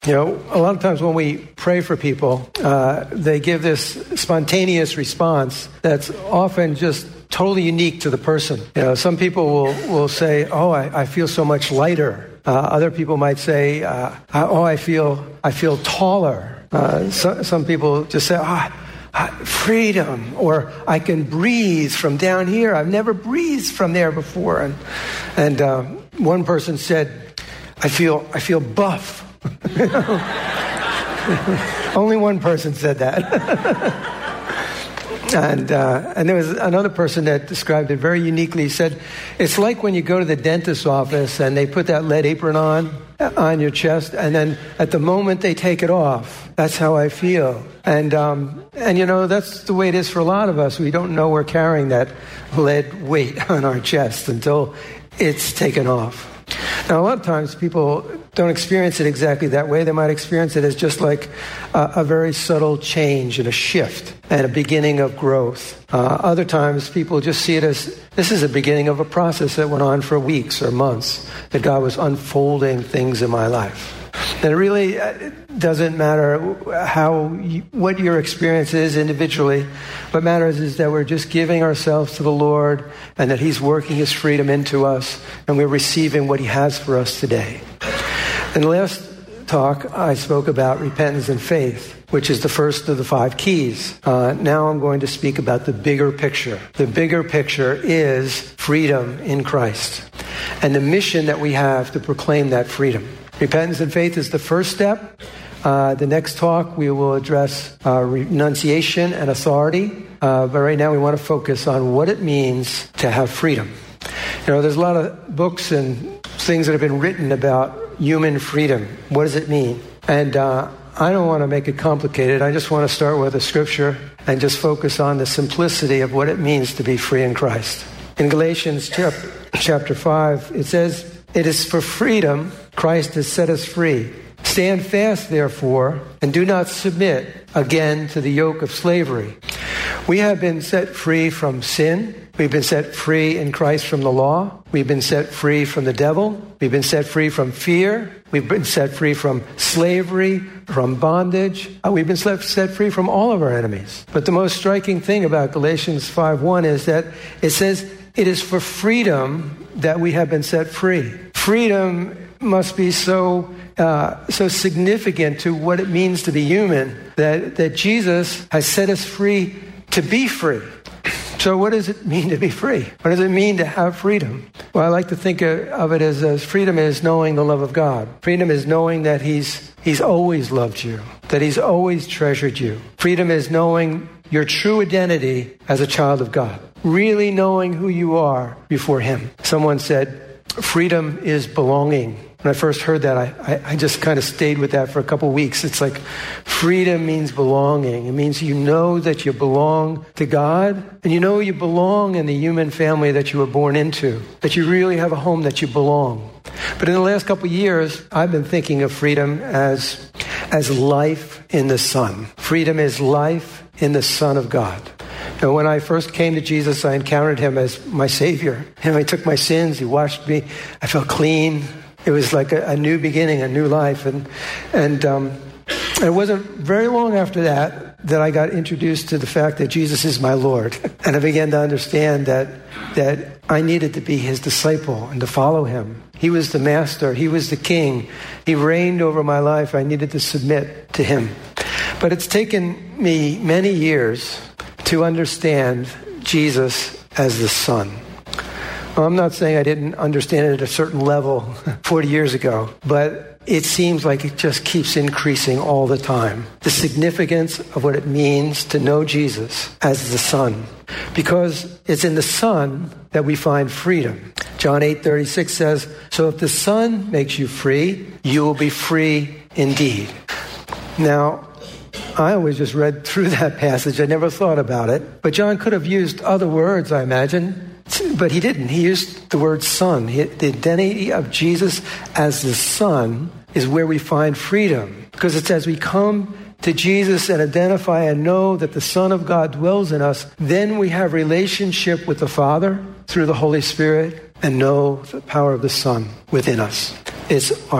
You know, a lot of times when we pray for people, they give this spontaneous response that's often just totally unique to the person. You know, some people will say, "Oh, I feel so much lighter." Other people might say, "Oh, I feel taller." Some people just say, freedom, or I can breathe from down here. I've never breathed from there before. And one person said, I feel buff. Only one person said that. And there was another person that described it very uniquely. He said, it's like when you go to the dentist's office and they put that lead apron on your chest, and then at the moment they take it off. That's how I feel. And you know, that's the way it is for a lot of us. We don't know we're carrying that lead weight on our chest until it's taken off. Now, a lot of times people don't experience it exactly that way. They might experience it as just like a very subtle change and a shift and a beginning of growth. Other times people just see it as this is a beginning of a process that went on for weeks or months, that God was unfolding things in my life. And it really doesn't matter what your experience is individually. What matters is that we're just giving ourselves to the Lord, and that He's working His freedom into us, and we're receiving what He has for us today. In the last talk, I spoke about repentance and faith, which is the first of the 5 keys. Now I'm going to speak about the bigger picture. The bigger picture is freedom in Christ, and the mission that we have to proclaim that freedom. Repentance and faith is the first step. The next talk, we will address renunciation and authority. But right now, we want to focus on what it means to have freedom. You know, there's a lot of books and things that have been written about human freedom. What does it mean? And I don't want to make it complicated. I just want to start with a scripture and just focus on the simplicity of what it means to be free in Christ. In Galatians chapter 5, it says, "It is for freedom Christ has set us free. Stand fast, therefore, and do not submit again to the yoke of slavery." We have been set free from sin. We've been set free in Christ from the law. We've been set free from the devil. We've been set free from fear. We've been set free from slavery, from bondage. We've been set free from all of our enemies. But the most striking thing about Galatians 5:1 is that it says, it is for freedom that we have been set free. Freedom must be so significant to what it means to be human that Jesus has set us free to be free. So what does it mean to be free? What does it mean to have freedom? Well, I like to think of it as freedom is knowing the love of God. Freedom is knowing that He's always loved you, that He's always treasured you. Freedom is knowing your true identity as a child of God, really knowing who you are before Him. Someone said, freedom is belonging. When I first heard that, I just kind of stayed with that for a couple weeks. It's like freedom means belonging. It means you know that you belong to God, and you know you belong in the human family that you were born into, that you really have a home that you belong. But in the last couple of years, I've been thinking of freedom as life in the Son. Freedom is life in the Son of God. And when I first came to Jesus, I encountered Him as my Savior. And He took my sins. He washed me. I felt clean. It was like a new beginning, a new life. And it wasn't very long after that I got introduced to the fact that Jesus is my Lord. And I began to understand that I needed to be His disciple and to follow Him. He was the master. He was the king. He reigned over my life. I needed to submit to Him. But it's taken me many years to understand Jesus as the Son. Well, I'm not saying I didn't understand it at a certain level 40 years ago, but it seems like it just keeps increasing all the time. The significance of what it means to know Jesus as the Son. Because it's in the Son that we find freedom. John 8:36 says, "So if the Son makes you free, you will be free indeed." Now, I always just read through that passage. I never thought about it. But John could have used other words, I imagine. But he didn't. He used the word Son. The identity of Jesus as the Son is where we find freedom. Because it's as we come to Jesus and identify and know that the Son of God dwells in us, then we have relationship with the Father through the Holy Spirit and know the power of the Son within us. It's our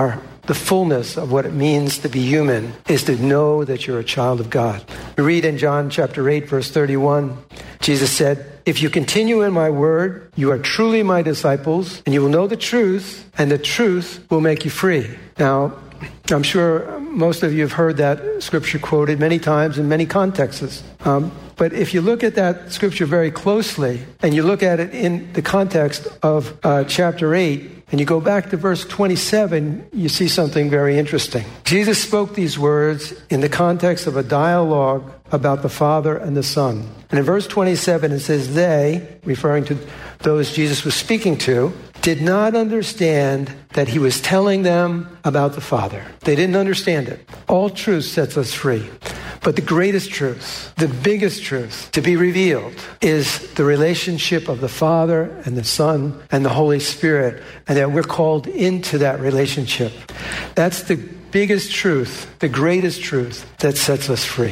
the fullness of what it means to be human is to know that you're a child of God. We read in John chapter 8, verse 31, Jesus said, "If you continue in my word, you are truly my disciples, and you will know the truth, and the truth will make you free." Now, I'm sure most of you have heard that scripture quoted many times in many contexts. But if you look at that scripture very closely, and you look at it in the context of chapter 8, and you go back to verse 27, you see something very interesting. Jesus spoke these words in the context of a dialogue about the Father and the Son. And in verse 27, it says, "They," referring to those Jesus was speaking to, "did not understand that he was telling them about the Father." They didn't understand it. All truth sets us free. But the greatest truth, the biggest truth to be revealed is the relationship of the Father and the Son and the Holy Spirit, and that we're called into that relationship. That's the biggest truth, the greatest truth that sets us free.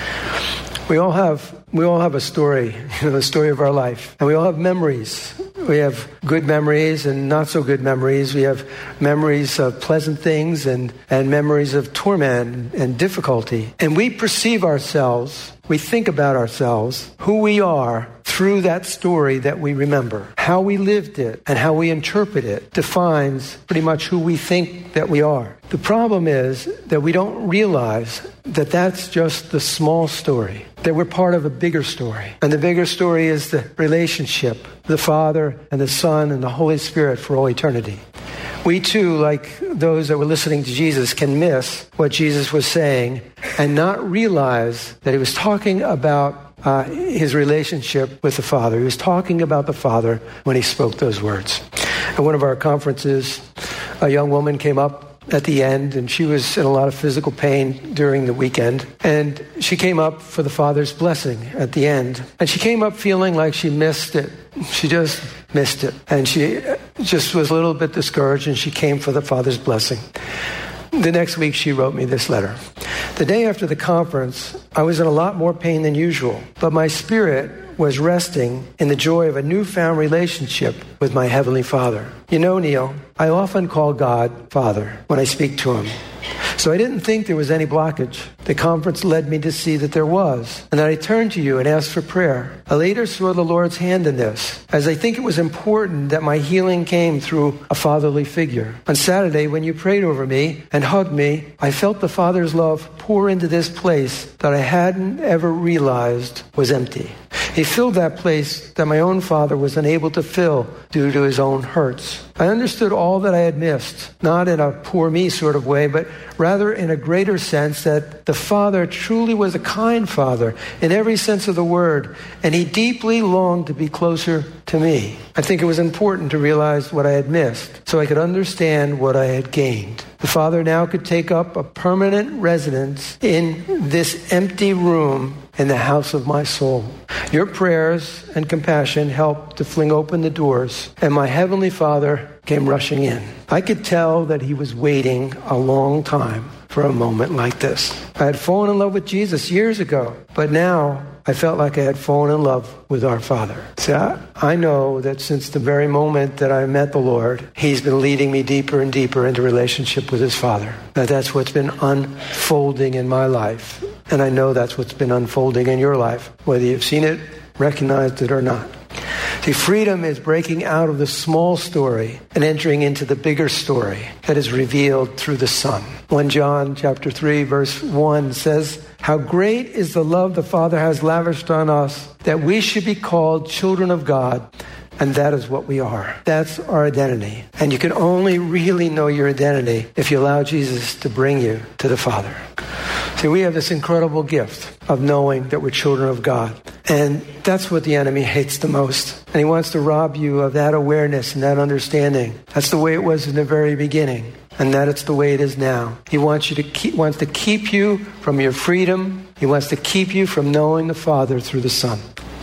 We all have a story, the story of our life, and we all have memories. We have good memories and not so good memories. We have memories of pleasant things and memories of torment and difficulty. And we perceive ourselves, we think about ourselves, who we are through that story that we remember. How we lived it and how we interpret it defines pretty much who we think that we are. The problem is that we don't realize that that's just the small story, that we're part of a bigger story. And the bigger story is the relationship, the Father and the Son and the Holy Spirit for all eternity. We too, like those that were listening to Jesus, can miss what Jesus was saying and not realize that he was talking about his relationship with the Father. He was talking about the Father when he spoke those words. At one of our conferences, a young woman came up at the end, and she was in a lot of physical pain during the weekend. And she came up for the Father's blessing at the end. And she came up feeling like she missed it. She just missed it. And she just was a little bit discouraged, and she came for the Father's blessing. The next week, she wrote me this letter. "The day after the conference, I was in a lot more pain than usual, but my spirit was resting in the joy of a newfound relationship with my Heavenly Father. You know, Neil, I often call God Father when I speak to him. So I didn't think there was any blockage. The conference led me to see that there was, and that I turned to you and asked for prayer. I later saw the Lord's hand in this, as I think it was important that my healing came through a fatherly figure. On Saturday, when you prayed over me and hugged me, I felt the Father's love pour into this place that I hadn't ever realized was empty. He filled that place that my own father was unable to fill due to his own hurts. I understood all that I had missed, not in a poor me sort of way, but rather in a greater sense that the Father truly was a kind Father in every sense of the word, and he deeply longed to be closer to me. I think it was important to realize what I had missed so I could understand what I had gained. The Father now could take up a permanent residence in this empty room in the house of my soul. Your prayers and compassion helped to fling open the doors, and my Heavenly Father came rushing in. I could tell that he was waiting a long time for a moment like this. I had fallen in love with Jesus years ago, but now I felt like I had fallen in love with our Father. So I know that since the very moment that I met the Lord, he's been leading me deeper and deeper into relationship with his Father. That's what's been unfolding in my life. And I know that's what's been unfolding in your life, whether you've seen it, recognized it, or not. See, freedom is breaking out of the small story and entering into the bigger story that is revealed through the Son. 1 John chapter 3, verse 1 says, "How great is the love the Father has lavished on us, that we should be called children of God, and that is what we are." That's our identity. And you can only really know your identity if you allow Jesus to bring you to the Father. See, we have this incredible gift of knowing that we're children of God. And that's what the enemy hates the most. And he wants to rob you of that awareness and that understanding. That's the way it was in the very beginning. And that it's the way it is now. He wants to keep you from your freedom. He wants to keep you from knowing the Father through the Son.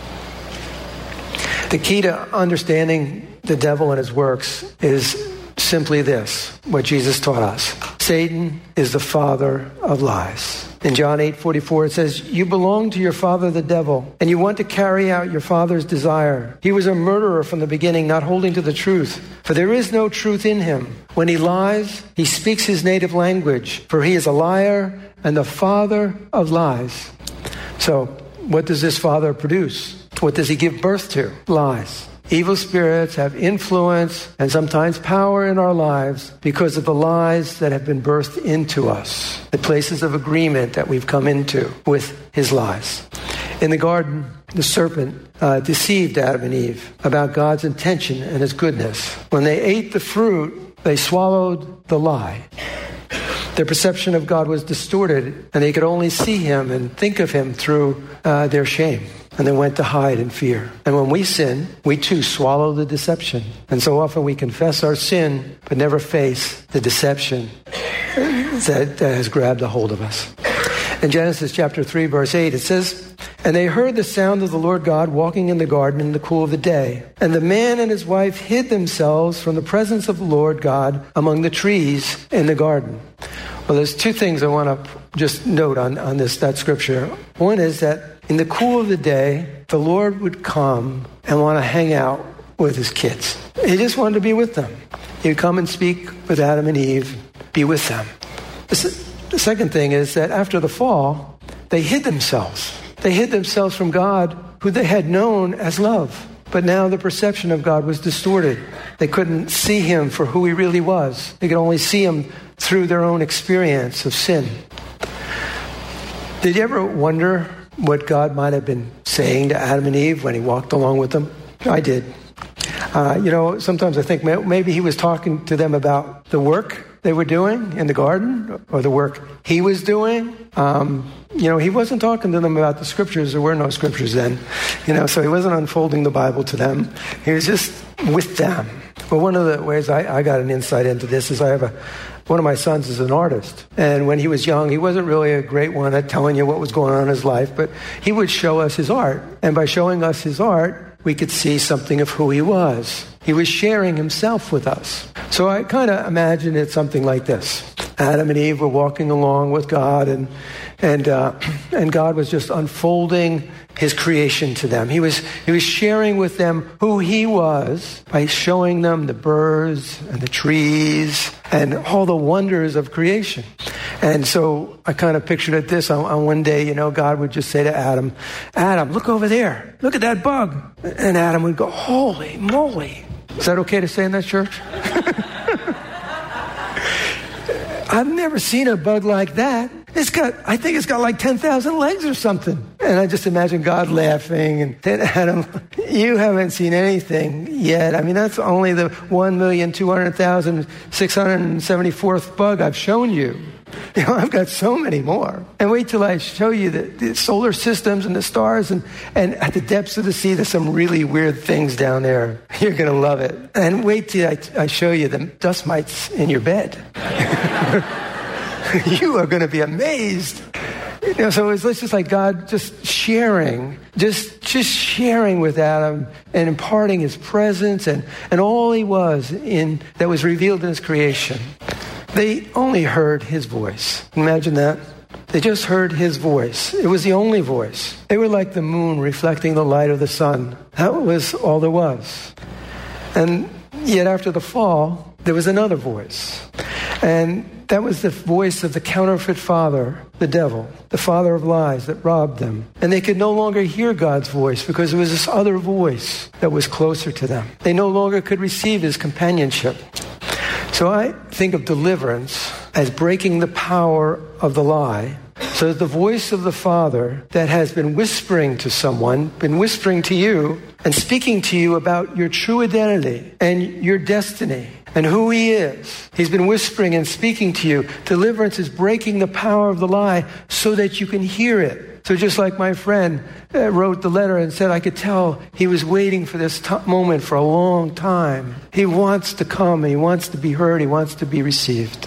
The key to understanding the devil and his works is simply this, what Jesus taught us. Satan is the father of lies. In John 8:44, it says, "You belong to your father the devil, and you want to carry out your father's desire. He was a murderer from the beginning, not holding to the truth, for there is no truth in him. When he lies, he speaks his native language, for he is a liar and the father of lies." So, what does this father produce? What does he give birth to? Lies. Evil spirits have influence and sometimes power in our lives because of the lies that have been birthed into us, the places of agreement that we've come into with his lies. In the garden, the serpent deceived Adam and Eve about God's intention and his goodness. When they ate the fruit, they swallowed the lie. Their perception of God was distorted, and they could only see him and think of him through their shame. And they went to hide in fear. And when we sin, we too swallow the deception. And so often we confess our sin, but never face the deception that has grabbed a hold of us. In Genesis chapter 3, verse 8, it says, "And they heard the sound of the Lord God walking in the garden in the cool of the day. And the man and his wife hid themselves from the presence of the Lord God among the trees in the garden." Well, there's two things I want to just note on that scripture. One is that in the cool of the day, the Lord would come and want to hang out with his kids. He just wanted to be with them. He would come and speak with Adam and Eve, be with them. The second thing is that after the fall, they hid themselves. They hid themselves from God, who they had known as love. But now the perception of God was distorted. They couldn't see him for who he really was. They could only see him through their own experience of sin. Did you ever wonder what God might have been saying to Adam and Eve when he walked along with them? I did. Sometimes I think maybe he was talking to them about the work they were doing in the garden, or the work he was doing. He wasn't talking to them about the scriptures. There were no scriptures then. So he wasn't unfolding the Bible to them. He was just with them. Well, one of the ways I got an insight into this is one of my sons is an artist. And when he was young, he wasn't really a great one at telling you what was going on in his life, but he would show us his art. And by showing us his art, we could see something of who he was. He was sharing himself with us. So I kind of imagine it something like this. Adam and Eve were walking along with God, and God was just unfolding his creation to them. He was sharing with them who he was by showing them the birds and the trees and all the wonders of creation. And so I kind of pictured it this. On one day, God would just say to Adam, "Adam, look over there. Look at that bug." And Adam would go, "Holy moly." Is that okay to say in that church? I've never seen a bug like that. I think it's got like 10,000 legs or something. And I just imagine God laughing. And then Adam, "You haven't seen anything yet. I mean, that's only the 1,200,674th bug I've shown you. I've got so many more. And wait till I show you the solar systems and the stars, and at the depths of the sea, there's some really weird things down there. You're going to love it. And wait till I show you the dust mites in your bed. You are going to be amazed." So it's just like God just sharing with Adam and imparting his presence and all he was that was revealed in his creation. They only heard his voice. Imagine that. They just heard his voice. It was the only voice. They were like the moon reflecting the light of the sun. That was all there was. And yet after the fall, there was another voice. And that was the voice of the counterfeit father, the devil, the father of lies that robbed them. And they could no longer hear God's voice because there was this other voice that was closer to them. They no longer could receive his companionship. So I think of deliverance as breaking the power of the lie, so that the voice of the Father that has been whispering to someone, been whispering to you, and speaking to you about your true identity and your destiny and who he is. He's been whispering and speaking to you. Deliverance is breaking the power of the lie so that you can hear it. So just like my friend wrote the letter and said, I could tell he was waiting for this moment for a long time. He wants to come. He wants to be heard. He wants to be received.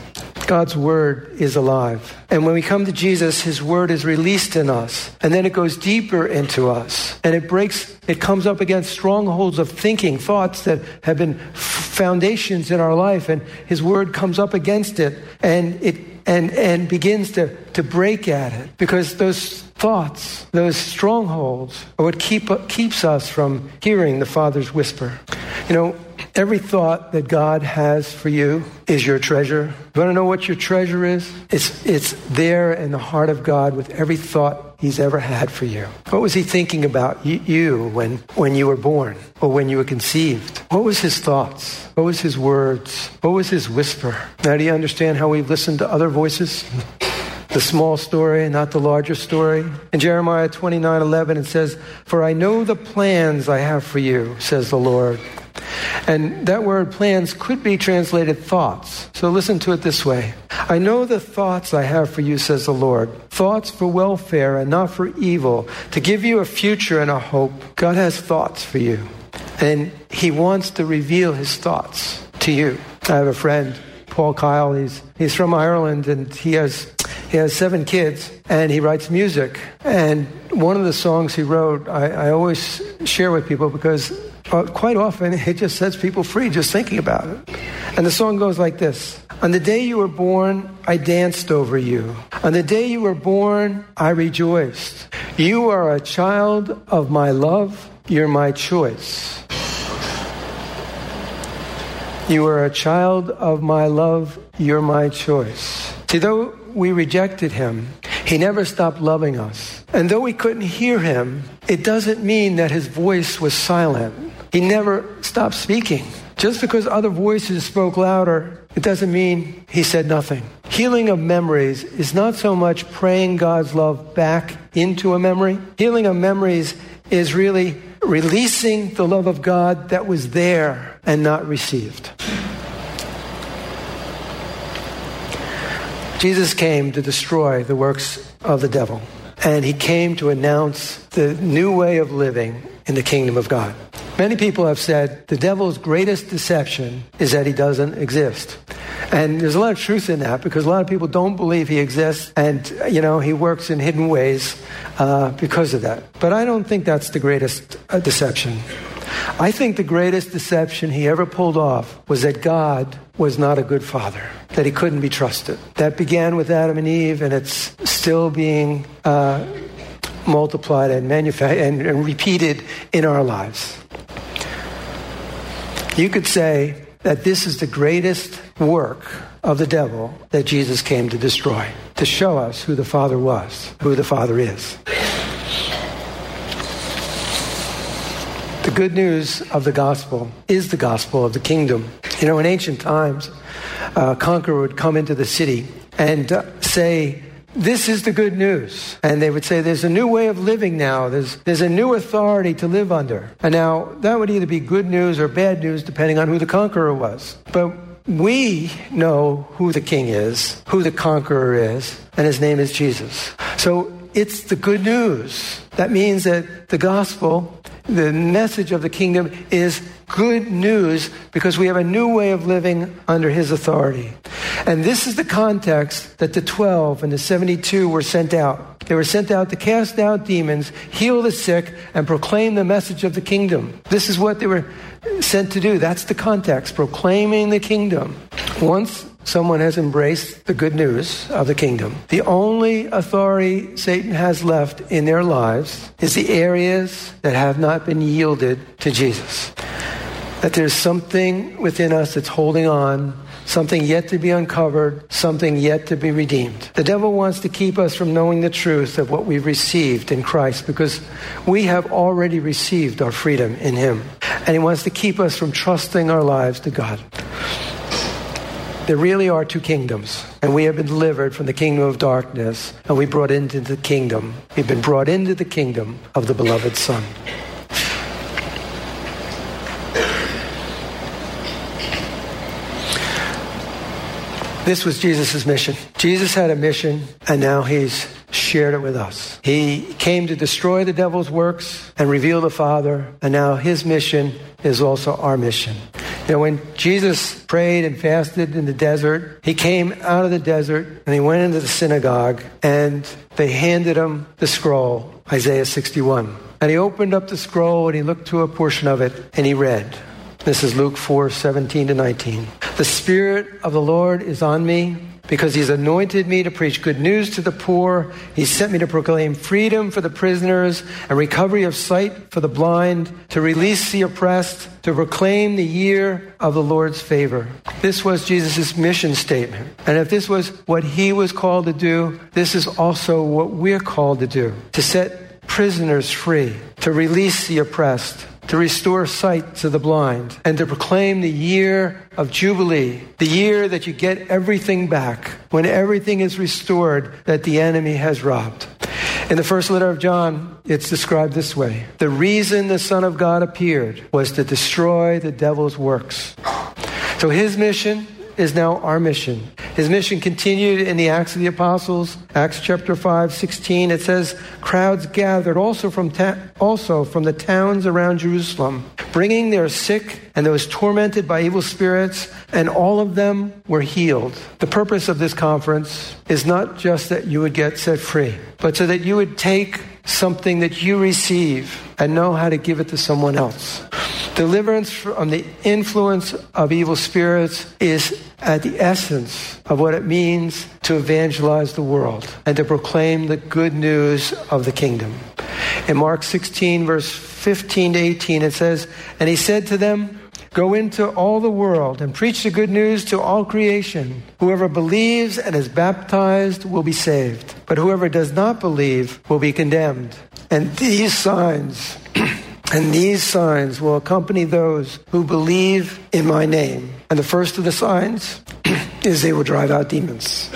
God's word is alive. And when we come to Jesus, his word is released in us. And then it goes deeper into us. And it comes up against strongholds of thinking, thoughts that have been foundations in our life. And his word comes up against it. And begins to break at it. Because those thoughts, those strongholds, are what keeps us from hearing the Father's whisper. Every thought that God has for you is your treasure. You want to know what your treasure is? It's there in the heart of God with every thought he's ever had for you. What was he thinking about you when you were born or when you were conceived? What was his thoughts? What was his words? What was his whisper? Now do you understand how we listen to other voices? The small story, not the larger story. In Jeremiah 29:11 it says, "For I know the plans I have for you, says the Lord." And that word plans could be translated thoughts. So listen to it this way. "I know the thoughts I have for you, says the Lord. Thoughts for welfare and not for evil, to give you a future and a hope." God has thoughts for you. And he wants to reveal his thoughts to you. I have a friend, Paul Kyle. He's from Ireland, and he has 7 kids, and he writes music. And one of the songs he wrote, I always share with people because quite often it just sets people free just thinking about it. And the song goes like this. "On the day you were born, I danced over you. On the day you were born, I rejoiced. You are a child of my love. You're my choice. You are a child of my love. You're my choice." See, though we rejected him, he never stopped loving us. And though we couldn't hear him, it doesn't mean that his voice was silent. He never stopped speaking. Just because other voices spoke louder, it doesn't mean he said nothing. Healing of memories is not so much praying God's love back into a memory. Healing of memories is really releasing the love of God that was there and not received. Jesus came to destroy the works of the devil, and he came to announce the new way of living in the kingdom of God. Many people have said the devil's greatest deception is that he doesn't exist. And there's a lot of truth in that because a lot of people don't believe he exists, and, he works in hidden ways because of that. But I don't think that's the greatest deception. I think the greatest deception he ever pulled off was that God was not a good father, that he couldn't be trusted. That began with Adam and Eve, and it's still being multiplied and and repeated in our lives. You could say that this is the greatest work of the devil that Jesus came to destroy, to show us who the Father was, who the Father is. The good news of the gospel is the gospel of the kingdom. In ancient times, a conqueror would come into the city and say, "This is the good news." And they would say, "There's a new way of living now. There's a new authority to live under." And now that would either be good news or bad news depending on who the conqueror was. But we know who the king is, who the conqueror is, and his name is Jesus. So it's the good news. That means that the gospel, the message of the kingdom, is good news because we have a new way of living under his authority. And this is the context that the 12 and the 72 were sent out. They were sent out to cast out demons, heal the sick, and proclaim the message of the kingdom. This is what they were sent to do. That's the context, proclaiming the kingdom. Once someone has embraced the good news of the kingdom, the only authority Satan has left in their lives is the areas that have not been yielded to Jesus. That there's something within us that's holding on, something yet to be uncovered, something yet to be redeemed. The devil wants to keep us from knowing the truth of what we've received in Christ because we have already received our freedom in him. And he wants to keep us from trusting our lives to God. There really are two kingdoms, and we have been delivered from the kingdom of darkness, and we've brought into the kingdom. We've been brought into the kingdom of the beloved Son. This was Jesus' mission. Jesus had a mission, and now he's shared it with us. He came to destroy the devil's works and reveal the Father, and now his mission is also our mission. Now, when Jesus prayed and fasted in the desert, he came out of the desert and he went into the synagogue and they handed him the scroll, Isaiah 61. And he opened up the scroll and he looked to a portion of it and he read. This is Luke 4:17-19. The Spirit of the Lord is on me because he's anointed me to preach good news to the poor. He sent me to proclaim freedom for the prisoners and recovery of sight for the blind, to release the oppressed, to proclaim the year of the Lord's favor. This was Jesus' mission statement. And if this was what he was called to do, this is also what we're called to do. To set prisoners free, to release the oppressed, to restore sight to the blind, and to proclaim the year of Jubilee, the year that you get everything back, when everything is restored that the enemy has robbed. In the first letter of John, it's described this way. The reason the Son of God appeared was to destroy the devil's works. So his mission is now our mission. His mission continued in the Acts of the Apostles, Acts chapter 5:16. It says, crowds gathered also from the towns around Jerusalem, bringing their sick and those tormented by evil spirits, and all of them were healed. The purpose of this conference is not just that you would get set free, but so that you would take something that you receive and know how to give it to someone else. Deliverance from the influence of evil spirits is at the essence of what it means to evangelize the world and to proclaim the good news of the kingdom. In Mark 16, verse 15-18, it says, and he said to them, go into all the world and preach the good news to all creation. Whoever believes and is baptized will be saved, but whoever does not believe will be condemned. And these signs will accompany those who believe in my name. And the first of the signs is they will drive out demons.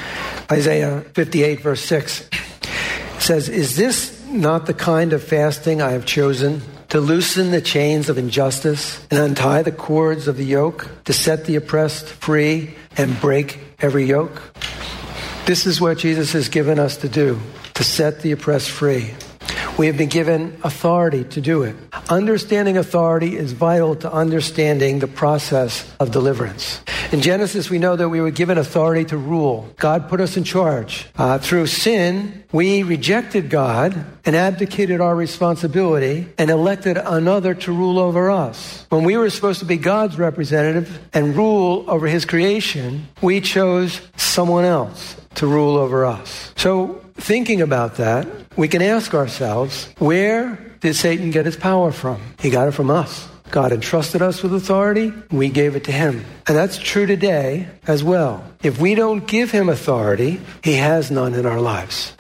Isaiah 58, verse 6 says, is this not the kind of fasting I have chosen? To loosen the chains of injustice and untie the cords of the yoke, to set the oppressed free and break every yoke? This is what Jesus has given us to do, to set the oppressed free. We have been given authority to do it. Understanding authority is vital to understanding the process of deliverance. In Genesis, we know that we were given authority to rule. God put us in charge. Through sin, we rejected God and abdicated our responsibility and elected another to rule over us. When we were supposed to be God's representative and rule over his creation, we chose someone else to rule over us. So, thinking about that, we can ask ourselves, where did Satan get his power from? He got it from us. God entrusted us with authority, we gave it to him. And that's true today as well. If we don't give him authority, he has none in our lives.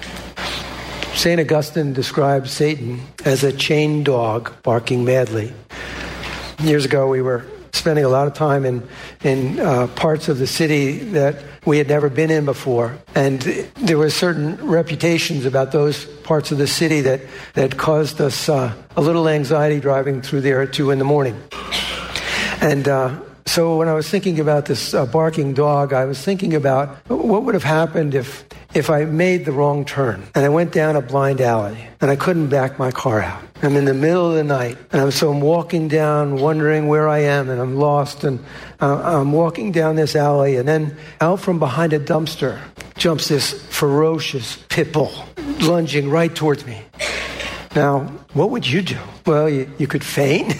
St. Augustine describes Satan as a chained dog barking madly. Years ago, we were spending a lot of time in parts of the city that we had never been in before. And there were certain reputations about those parts of the city that caused us a little anxiety driving through there at 2 a.m. And so when I was thinking about this barking dog, I was thinking about what would have happened if I made the wrong turn and I went down a blind alley and I couldn't back my car out. I'm in the middle of the night and I'm walking down wondering where I am and I'm lost and I'm walking down this alley and then out from behind a dumpster jumps this ferocious pit bull lunging right towards me. Now, what would you do? Well, you could faint.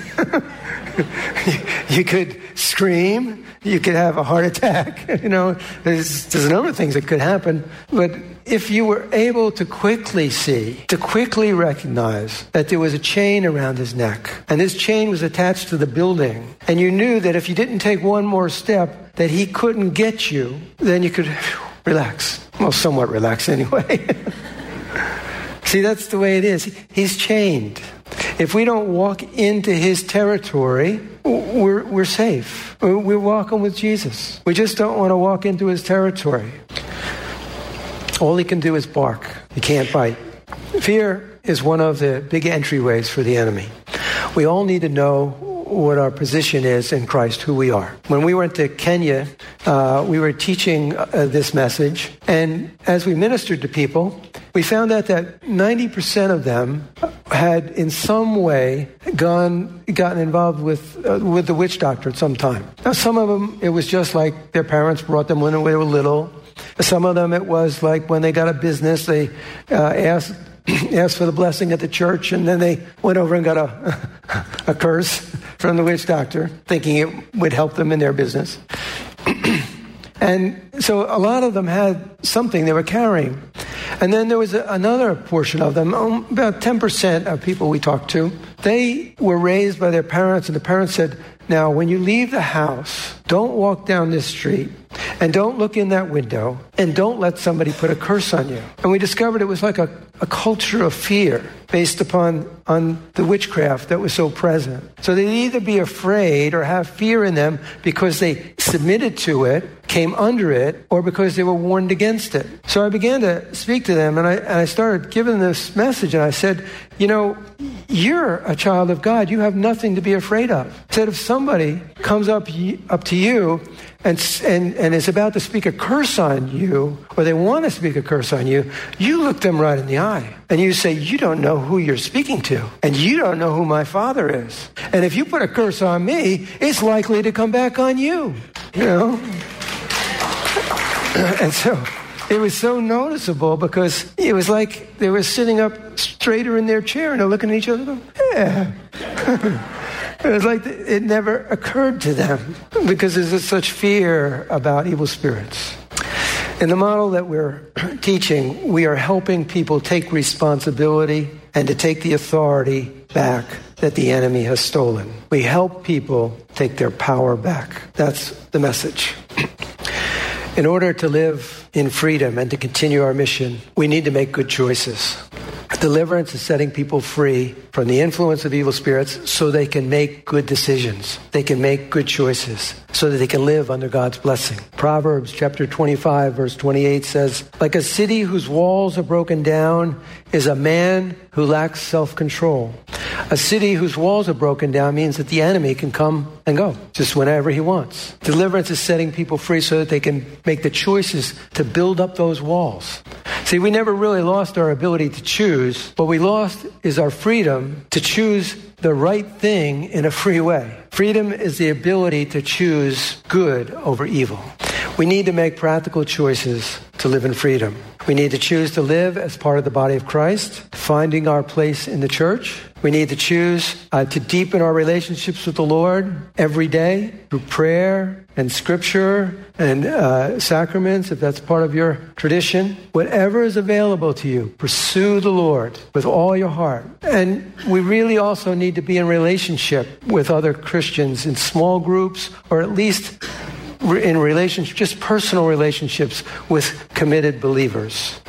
You could scream. You could have a heart attack. There's a number of things that could happen. But if you were able to quickly recognize that there was a chain around his neck, and this chain was attached to the building, and you knew that if you didn't take one more step, that he couldn't get you, then you could relax. Well, somewhat relax anyway. See, that's the way it is. He's chained. If we don't walk into his territory, we're safe. We're walking with Jesus. We just don't want to walk into his territory. All he can do is bark. He can't bite. Fear is one of the big entryways for the enemy. We all need to know what our position is in Christ, who we are. When we went to Kenya we were teaching this message, and as we ministered to people, we found out that 90% of them had in some way gotten involved with the witch doctor at some time. Now, some of them, it was just like their parents brought them when they were little. Some of them, it was like when they got a business, they asked for the blessing at the church, and then they went over and got a curse from the witch doctor, thinking it would help them in their business. And so a lot of them had something they were carrying. And then there was another portion of them, about 10% of people we talked to, they were raised by their parents, and the parents said, now, when you leave the house, don't walk down this street, and don't look in that window, and don't let somebody put a curse on you. And we discovered it was like a culture of fear based on the witchcraft that was so present. So they'd either be afraid or have fear in them because they submitted to it, came under it, or because they were warned against it. So I began to speak to them, and I started giving this message, and I said, you're a child of God. You have nothing to be afraid of. I said, if somebody comes up to you and is about to speak a curse on you, or they want to speak a curse on you, you look them right in the eye. And you say, you don't know who you're speaking to. And you don't know who my Father is. And if you put a curse on me, it's likely to come back on you. And so it was so noticeable because it was like they were sitting up straighter in their chair and they're looking at each other going, yeah. It was like it never occurred to them because there's such fear about evil spirits. In the model that we're teaching, we are helping people take responsibility and to take the authority back that the enemy has stolen. We help people take their power back. That's the message. In order to live in freedom and to continue our mission, we need to make good choices. Deliverance is setting people free from the influence of evil spirits so they can make good decisions. They can make good choices so that they can live under God's blessing. Proverbs chapter 25, verse 28 says, like a city whose walls are broken down is a man who lacks self-control. A city whose walls are broken down means that the enemy can come and go just whenever he wants. Deliverance is setting people free so that they can make the choices to build up those walls. See, we never really lost our ability to choose. What we lost is our freedom to choose the right thing in a free way. Freedom is the ability to choose good over evil. We need to make practical choices to live in freedom. We need to choose to live as part of the body of Christ, finding our place in the church. We need to choose to deepen our relationships with the Lord every day through prayer and scripture and sacraments, if that's part of your tradition. Whatever is available to you, pursue the Lord with all your heart. And we really also need to be in relationship with other Christians in small groups, or at least in relationships, just personal relationships with committed believers.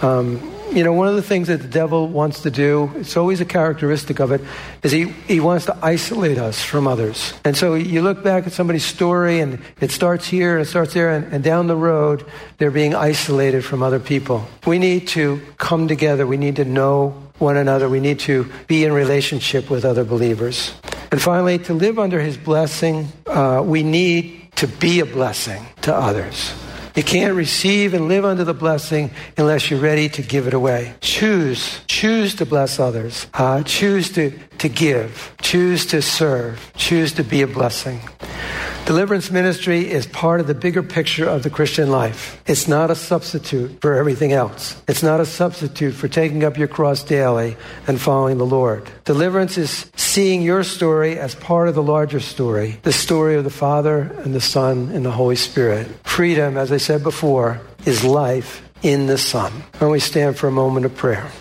One of the things that the devil wants to do, it's always a characteristic of it, is he wants to isolate us from others. And so you look back at somebody's story and it starts here and it starts there, and down the road, they're being isolated from other people. We need to come together. We need to know one another. We need to be in relationship with other believers. And finally, to live under his blessing, we need to be a blessing to others. You can't receive and live under the blessing unless you're ready to give it away. Choose to bless others. Choose to give. Choose to serve. Choose to be a blessing. Deliverance ministry is part of the bigger picture of the Christian life. It's not a substitute for everything else. It's not a substitute for taking up your cross daily and following the Lord. Deliverance is seeing your story as part of the larger story, the story of the Father and the Son and the Holy Spirit. Freedom, as I said before, is life in the Son. Why don't we stand for a moment of prayer?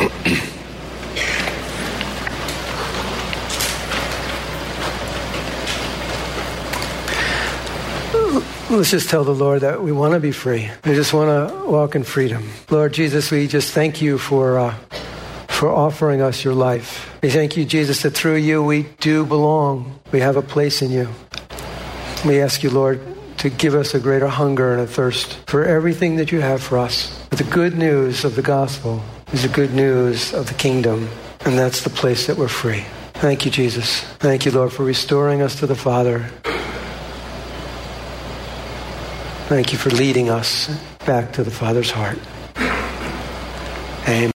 Let's just tell the Lord that we want to be free. We just want to walk in freedom. Lord Jesus, we just thank you for offering us your life. We thank you, Jesus, that through you we do belong. We have a place in you. We ask you, Lord, to give us a greater hunger and a thirst for everything that you have for us. But the good news of the gospel is the good news of the kingdom, and that's the place that we're free. Thank you, Jesus. Thank you, Lord, for restoring us to the Father. Thank you for leading us back to the Father's heart. Amen.